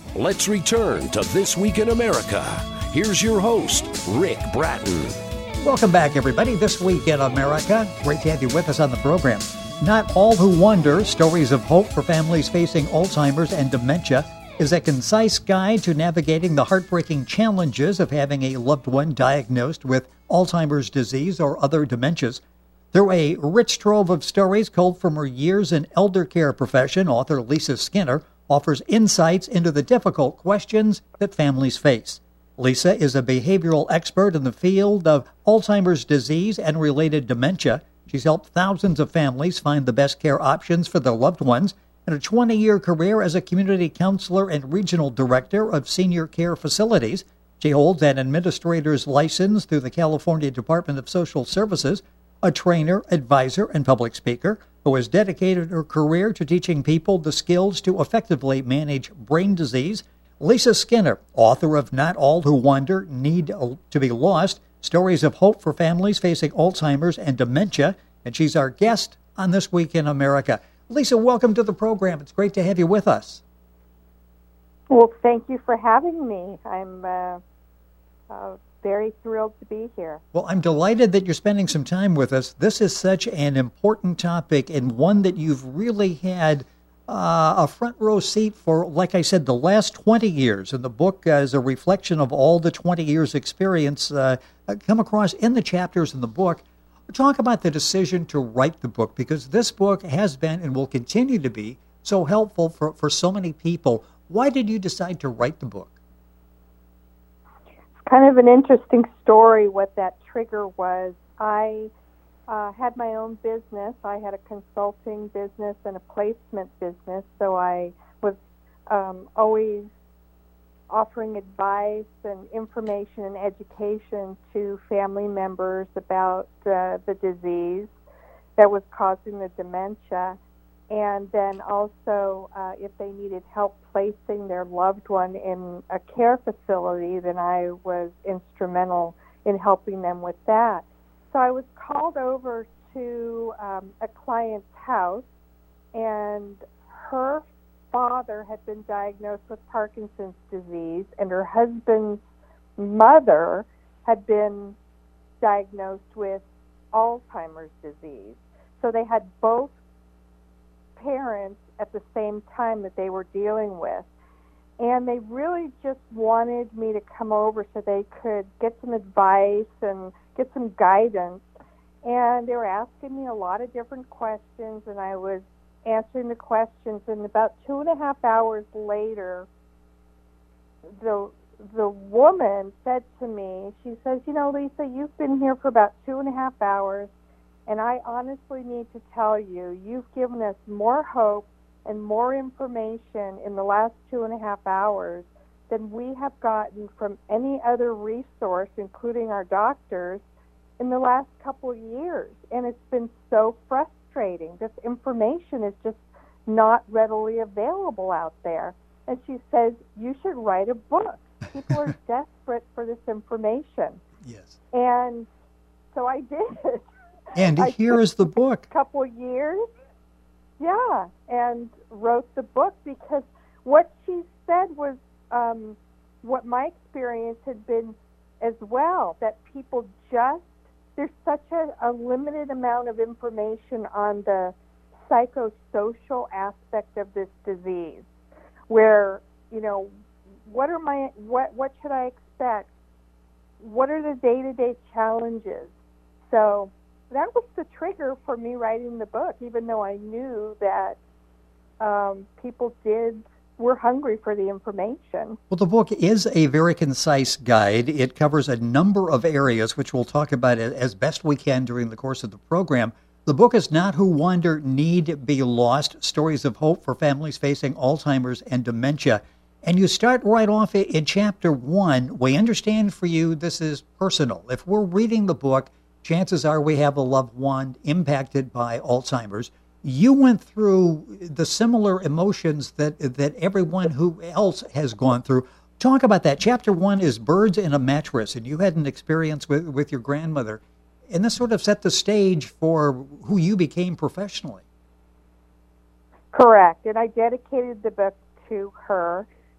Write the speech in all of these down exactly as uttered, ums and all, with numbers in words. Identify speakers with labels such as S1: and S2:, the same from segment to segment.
S1: Let's return to This Week in America. Here's your host, Rick Bratton.
S2: Welcome back, everybody. This Week in America. Great to have you with us on the program. Not All Who Wonder, Stories of Hope for Families Facing Alzheimer's and Dementia, is a concise guide to navigating the heartbreaking challenges of having a loved one diagnosed with Alzheimer's disease or other dementias. Through a rich trove of stories culled from her years in elder care profession, author Lisa Skinner offers insights into the difficult questions that families face. Lisa is a behavioral expert in the field of Alzheimer's disease and related dementia. She's helped thousands of families find the best care options for their loved ones. In a twenty-year career as a community counselor and regional director of senior care facilities, she holds an administrator's license through the California Department of Social Services, a trainer, advisor, and public speaker who has dedicated her career to teaching people the skills to effectively manage brain disease. Lisa Skinner, author of Not All Who Wonder Need to Be Lost, Stories of Hope for Families Facing Alzheimer's and Dementia, and she's our guest on This Week in America. Lisa, welcome to the program. It's great to have you with us.
S3: Well, thank you for having me. I'm uh, uh, very thrilled to be here.
S2: Well, I'm delighted that you're spending some time with us. This is such an important topic and one that you've really had Uh, a front row seat for, like I said, the last twenty years. And the book uh, is a reflection of all the twenty years experience uh, come across in the chapters in the book. Talk about the decision to write the book, because this book has been and will continue to be so helpful for, for so many people. Why did you decide to write the book?
S3: It's kind of an interesting story what that trigger was. I Uh, had my own business. I had a consulting business and a placement business, so I was um, always offering advice and information and education to family members about uh, the disease that was causing the dementia, and then also uh, if they needed help placing their loved one in a care facility, then I was instrumental in helping them with that. So I was called over to um, a client's house, and her father had been diagnosed with Parkinson's disease, and her husband's mother had been diagnosed with Alzheimer's disease. So they had both parents at the same time that they were dealing with. And they really just wanted me to come over so they could get some advice and get some guidance. And they were asking me a lot of different questions, and I was answering the questions. And about two and a half hours later, the the woman said to me, she says, you know, Lisa, you've been here for about two and a half hours, and I honestly need to tell you, you've given us more hope and more information in the last two and a half hours than we have gotten from any other resource, including our doctors, in the last couple of years. And it's been so frustrating. This information is just not readily available out there. And she says, you should write a book. People are desperate for this information.
S2: Yes.
S3: And so I did.
S2: And
S3: I
S2: here is the book.
S3: A couple of years. Yeah, and wrote the book because what she said was um, what my experience had been as well, that people just, there's such a, a limited amount of information on the psychosocial aspect of this disease, where, you know, what are my, what, what should I expect? What are the day-to-day challenges? So that was the trigger for me writing the book, even though I knew that um, people did were hungry for the information.
S2: Well, the book is a very concise guide. It covers a number of areas, which we'll talk about as best we can during the course of the program. The book is Not Who Wonder Need Be Lost, Stories of Hope for Families Facing Alzheimer's and Dementia. And you start right off in chapter one. We understand for you this is personal. If we're reading the book, chances are we have a loved one impacted by Alzheimer's. You went through the similar emotions that that everyone who else has gone through. Talk about that. Chapter one is Birds in a Mattress, and you had an experience with, with your grandmother. And this sort of set the stage for who you became professionally.
S3: Correct. And I dedicated the book to her.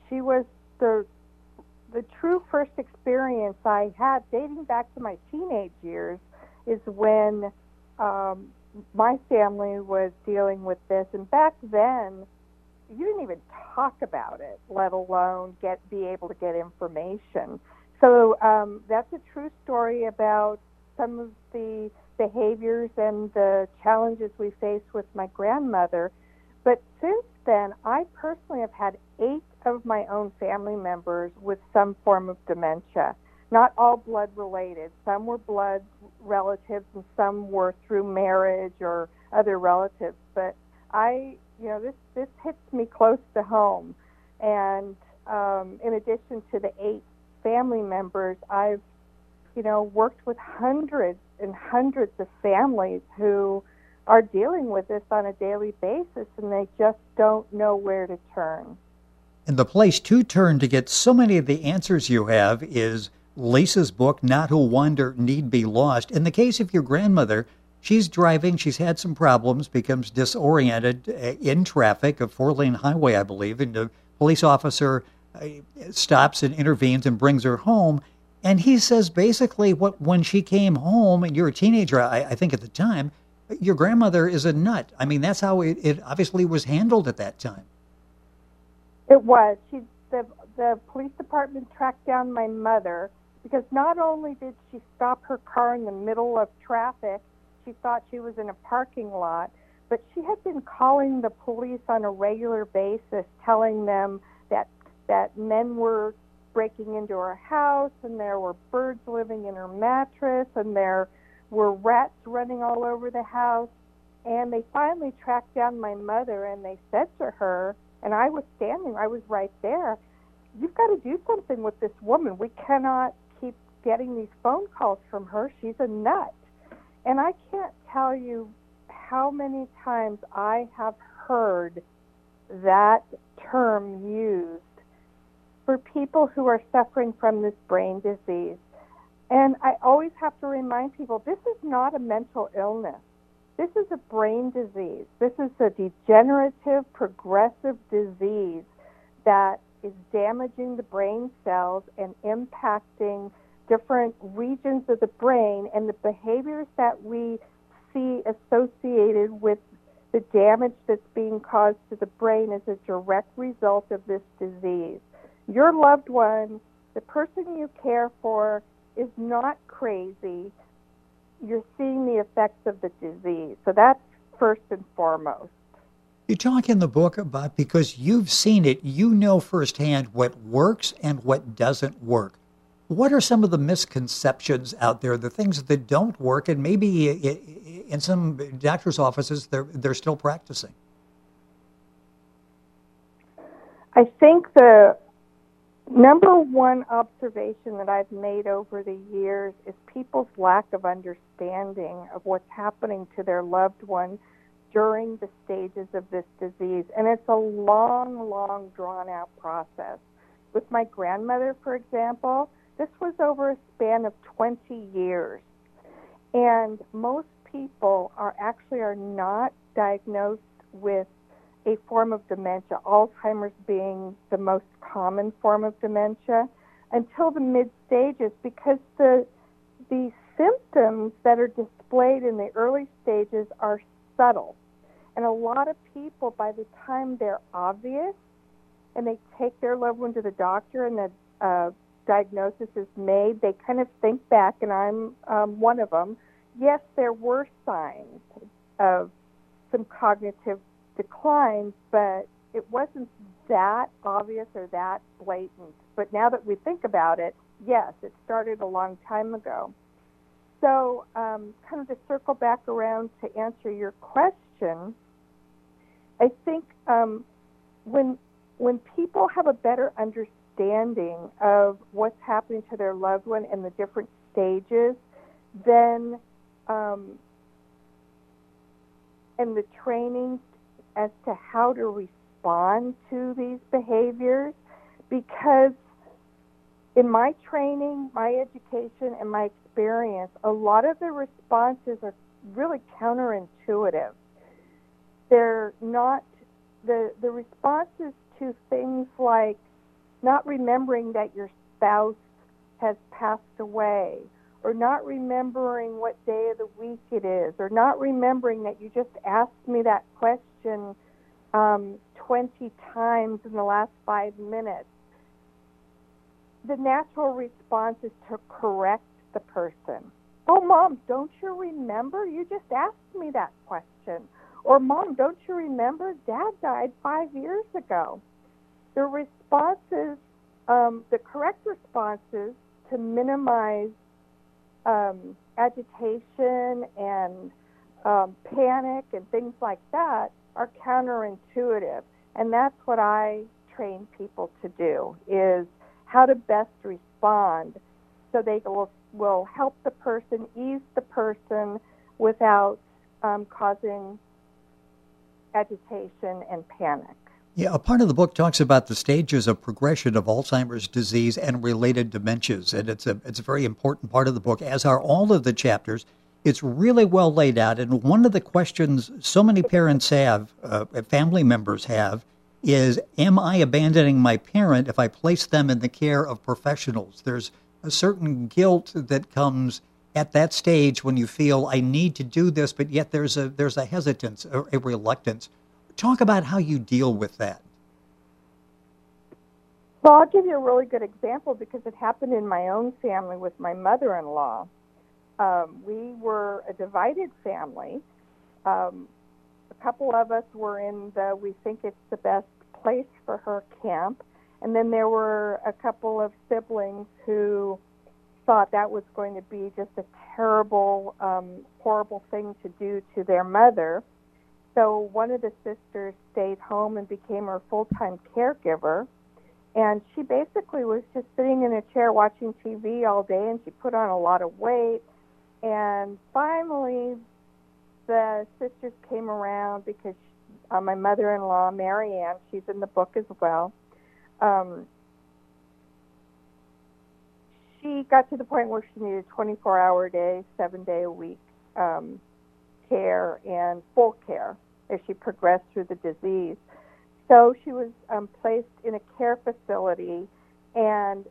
S3: she was the the true first experience I had dating back to my teenage years is when um, my family was dealing with this. And back then, you didn't even talk about it, let alone get be able to get information. So um, that's a true story about some of the behaviors and the challenges we faced with my grandmother. But since then, I personally have had eight of my own family members with some form of dementia. Not all blood related. Some were blood relatives and some were through marriage or other relatives. But I, you know, this, this hits me close to home. And um, in addition to the eight family members, I've, you know, worked with hundreds and hundreds of families who are dealing with this on a daily basis, and they just don't know where to turn.
S2: And the place to turn to get so many of the answers you have is Lisa's book, Not Who Wander Need Be Lost. In the case of your grandmother, she's driving, she's had some problems, becomes disoriented in traffic, a four-lane highway, I believe, and the police officer stops and intervenes and brings her home. And he says basically what when she came home, and you're a teenager, I, I think at the time, your grandmother is a nut. I mean, that's how it, it obviously was handled at that time.
S3: It was. She, the, the police department tracked down my mother because not only did she stop her car in the middle of traffic, she thought she was in a parking lot, but she had been calling the police on a regular basis, telling them that that men were breaking into her house and there were birds living in her mattress and there were rats running all over the house. And they finally tracked down my mother and they said to her, and I was standing, I was right there, you've got to do something with this woman. We cannot keep getting these phone calls from her. She's a nut. And I can't tell you how many times I have heard that term used for people who are suffering from this brain disease. And I always have to remind people, this is not a mental illness. This is a brain disease. This is a degenerative, progressive disease that is damaging the brain cells and impacting different regions of the brain, and the behaviors that we see associated with the damage that's being caused to the brain is a direct result of this disease. Your loved one, the person you care for, is not crazy. You're seeing the effects of the disease. So that's first and foremost.
S2: You talk in the book about, because you've seen it, you know firsthand what works and what doesn't work. What are some of the misconceptions out there, the things that don't work, and maybe in some doctors' offices they're they're still practicing?
S3: I think the number one observation that I've made over the years is people's lack of understanding of what's happening to their loved one during the stages of this disease. And it's a long, long, drawn-out process. With my grandmother, for example, this was over a span of twenty years. And most people are actually are not diagnosed with a form of dementia, Alzheimer's being the most common form of dementia, until the mid stages, because the the symptoms that are displayed in the early stages are subtle. And a lot of people, by the time they're obvious and they take their loved one to the doctor and the uh, diagnosis is made, they kind of think back, and I'm um, one of them. Yes, there were signs of some cognitive declines, but it wasn't that obvious or that blatant. But now that we think about it, yes, it started a long time ago. So um, kind of to circle back around to answer your question, I think um, when when people have a better understanding of what's happening to their loved one and the different stages, then um, and the training as to how to respond to these behaviors, because in my training, my education, and my experience, a lot of the responses are really counterintuitive. They're not, the, the responses to things like not remembering that your spouse has passed away, or not remembering what day of the week it is, or not remembering that you just asked me that question um, twenty times in the last five minutes. The natural response is to correct the person. Oh, Mom, don't you remember? You just asked me that question. Or, Mom, don't you remember? Dad died five years ago. The responses, um, the correct responses to minimize um, agitation and um, panic and things like that are counterintuitive. And that's what I train people to do, is how to best respond so they will, will help the person, ease the person without um, causing agitation and panic.
S2: Yeah, a part of the book talks about the stages of progression of Alzheimer's disease and related dementias, and it's a it's a very important part of the book, as are all of the chapters. It's really well laid out, and one of the questions so many parents have, uh, family members have, is, am I abandoning my parent if I place them in the care of professionals? There's a certain guilt that comes at that stage when you feel I need to do this, but yet there's a there's a hesitance, a, a reluctance. Talk about how you deal with that.
S3: Well, I'll give you a really good example because it happened in my own family with my mother-in-law. Um, we were a divided family. Um, a couple of us were in the we think it's the best place for her camp, and then there were a couple of siblings who thought that was going to be just a terrible, um, horrible thing to do to their mother. So one of the sisters stayed home and became her full-time caregiver, and she basically was just sitting in a chair watching T V all day, and she put on a lot of weight. And finally, the sisters came around because uh, my mother-in-law, Mary Ann, she's in the book as well, um, she got to the point where she needed twenty-four hour a day, seven day a week um, care and full care as she progressed through the disease. So she was um, placed in a care facility, and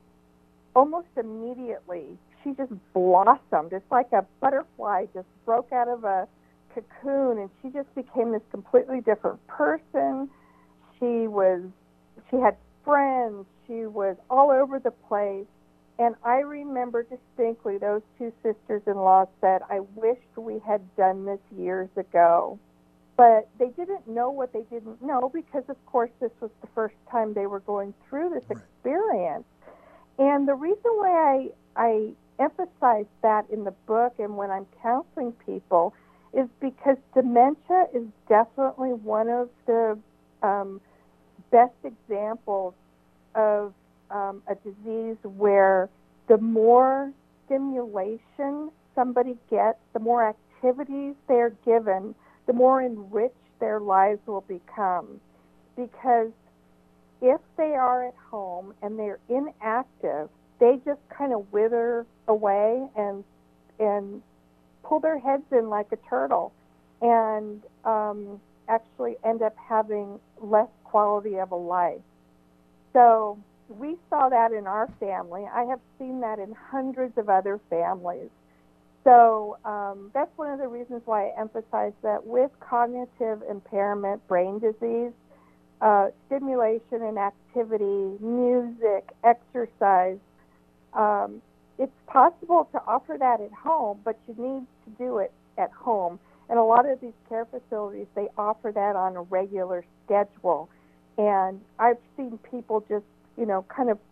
S3: almost immediately she just blossomed. It's like a butterfly just broke out of a cocoon, and she just became this completely different person. She was, she had friends. She was all over the place. And I remember distinctly those two sisters-in-law said, I wished we had done this years ago. But they didn't know what they didn't know because, of course, this was the first time they were going through this
S2: right.
S3: experience. And the reason why I, I emphasize that in the book and when I'm counseling people is because dementia is definitely one of the um, best examples of um, a disease where the more stimulation somebody gets, the more activities they're given, the more enriched their lives will become. Because if they are at home and they're inactive, they just kind of wither away and and pull their heads in like a turtle and um, actually end up having less quality of a life. So we saw that in our family. I have seen that in hundreds of other families. So um, that's one of the reasons why I emphasize that with cognitive impairment, brain disease, uh, stimulation and activity, music, exercise, um, it's possible to offer that at home, but you need to do it at home. And a lot of these care facilities, they offer that on a regular schedule. And I've seen people just, you know, kind of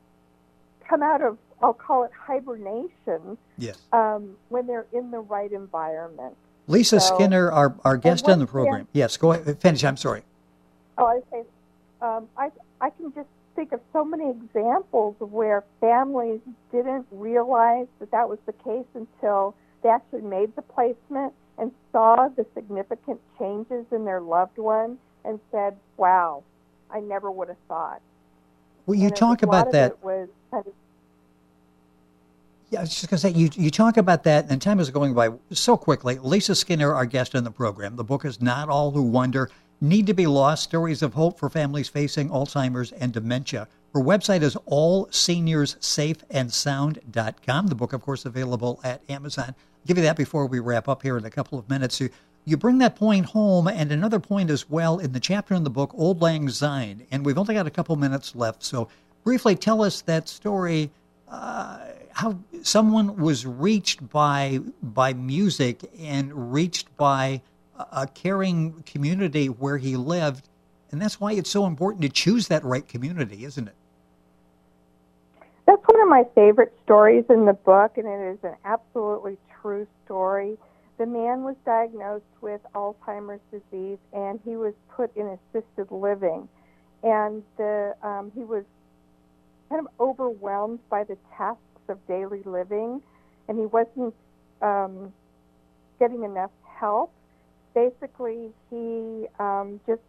S3: come out of, I'll call it hibernation,
S2: yes.
S3: um, when they're in the right environment.
S2: Lisa
S3: so,
S2: Skinner, our, our guest on the program.
S3: Again,
S2: yes, go ahead. Finish. I'm sorry.
S3: Oh, I say, um, I I can just think of so many examples of where families didn't realize that that was the case until they actually made the placement and saw the significant changes in their loved one and said, wow, I never would have thought.
S2: Well, you
S3: and
S2: talk
S3: was,
S2: about that.
S3: It was kind of,
S2: Yeah, I was just going to say, you you talk about that, and time is going by so quickly. Lisa Skinner, our guest on the program. The book is Not All Who Wonder Need to Be Lost, Stories of Hope for Families Facing Alzheimer's and Dementia. Her website is all seniors safe and sound dot com. The book, of course, available at Amazon. I'll give you that before we wrap up here in a couple of minutes. You, you bring that point home, and another point as well in the chapter in the book, Auld Lang Syne. And we've only got a couple minutes left, so briefly tell us that story, uh, how someone was reached by by music and reached by a, a caring community where he lived. And that's why it's so important to choose that right community, isn't it?
S3: That's one of my favorite stories in the book, and it is an absolutely true story. The man was diagnosed with Alzheimer's disease, and he was put in assisted living. And the, um, he was kind of overwhelmed by the tasks of daily living, and he wasn't um, getting enough help. Basically, he um, just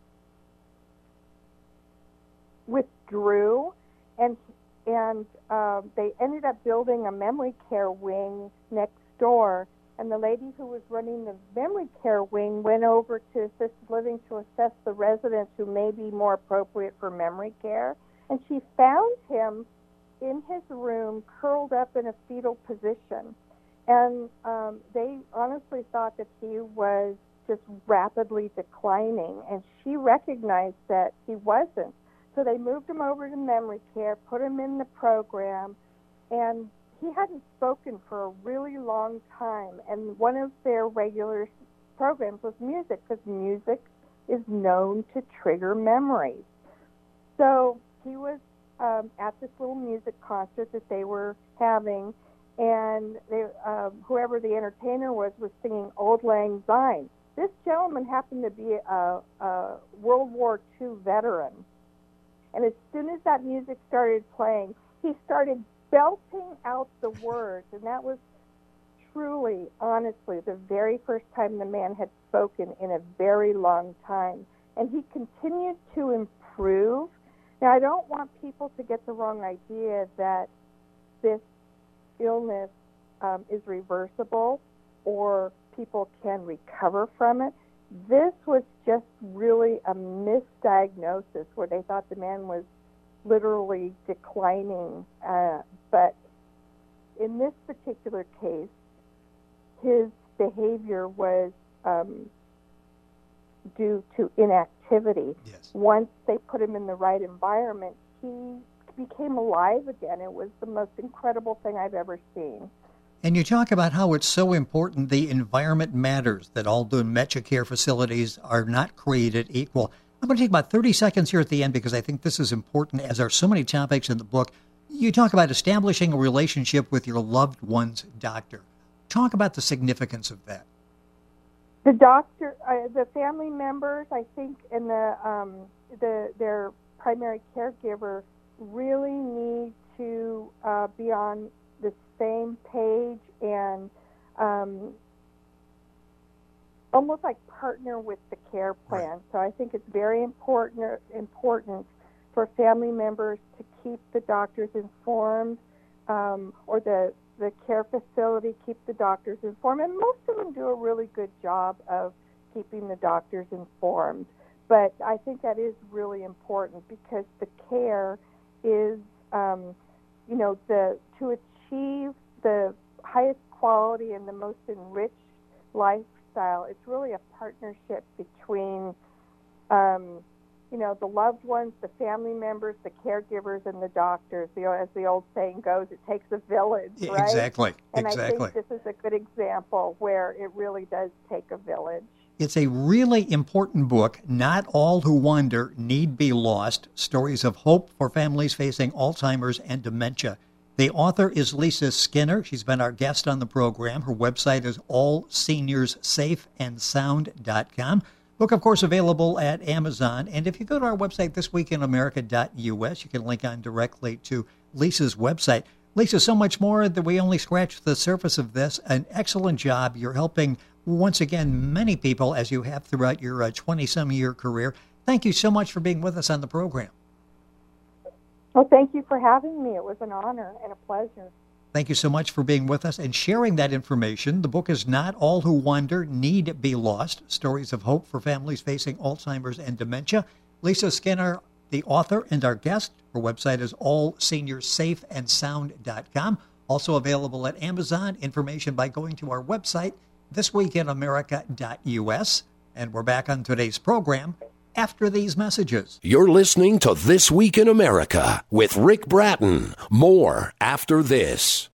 S3: withdrew, and and uh, they ended up building a memory care wing next door. And the lady who was running the memory care wing went over to assisted living to assess the residents who may be more appropriate for memory care. And she found him in his room, curled up in a fetal position. And um, they honestly thought that he was just rapidly declining, and she recognized that he wasn't. So they moved him over to memory care, put him in the program, and he hadn't spoken for a really long time. And one of their regular programs was music, because music is known to trigger memories. So he was um, at this little music concert that they were having, and they, uh, whoever the entertainer was was singing Auld Lang Syne. This gentleman happened to be a, a World War Two veteran. And as soon as that music started playing, he started belting out the words. And that was truly, honestly, the very first time the man had spoken in a very long time. And he continued to improve. Now, I don't want people to get the wrong idea that this illness um, is reversible or people can recover from it. This was just really a misdiagnosis where they thought the man was literally declining. Uh, but in this particular case, his behavior was um, due to inactivity.
S2: Yes.
S3: Once they put him in the right environment, he became alive again. It was the most incredible thing I've ever seen.
S2: And you talk about how it's so important the environment matters, that all dementia care facilities are not created equal. I'm going to take about thirty seconds here at the end because I think this is important, as are so many topics in the book. You talk about establishing a relationship with your loved one's doctor. Talk about the significance of that.
S3: The doctor, uh, the family members, I think, and the um, the their primary caregiver really need to uh, be on the same page and um, almost like partner with the care plan. Right. So I think it's very important important for family members to keep the doctors informed, um, or the the care facility keep the doctors informed. And most of them do a really good job of keeping the doctors informed. But I think that is really important because the care is, um, you know, the to achieve the highest quality and the most enriched lifestyle. It's really a partnership between, um, you know, the loved ones, the family members, the caregivers, and the doctors. You know, as the old saying goes, it takes a village, right?
S2: Exactly.
S3: And
S2: exactly.
S3: I think this is a good example where it really does take a village.
S2: It's a really important book. Not All Who Wander Need Be Lost. Stories of hope for families facing Alzheimer's and dementia. The author is Lisa Skinner. She's been our guest on the program. Her website is all seniors safe and sound dot com. Book, of course, available at Amazon. And if you go to our website, this week in america dot u s, you can link on directly to Lisa's website. Lisa, so much more that we only scratched the surface of this. An excellent job. You're helping, once again, many people, as you have throughout your twenty-some-year career. Thank you so much for being with us on the program.
S3: Well, thank you for having me. It was an honor and a pleasure.
S2: Thank you so much for being with us and sharing that information. The book is Not All Who Wander Need Be Lost, Stories of Hope for Families Facing Alzheimer's and Dementia. Lisa Skinner, the author and our guest. Her website is all seniors safe and sound dot com. Also available at Amazon. Information by going to our website, this week in america dot u s. And we're back on today's program after these messages.
S1: You're listening to This Week in America with Rick Bratton. More after this.